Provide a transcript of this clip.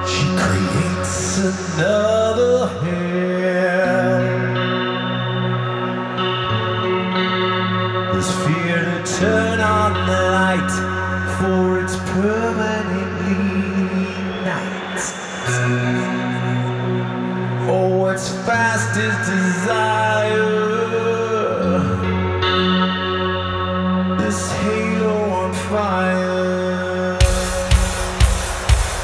She creates another hell. There's fear to turn on the light, for it's permanently night. Oh, what's fast is desire.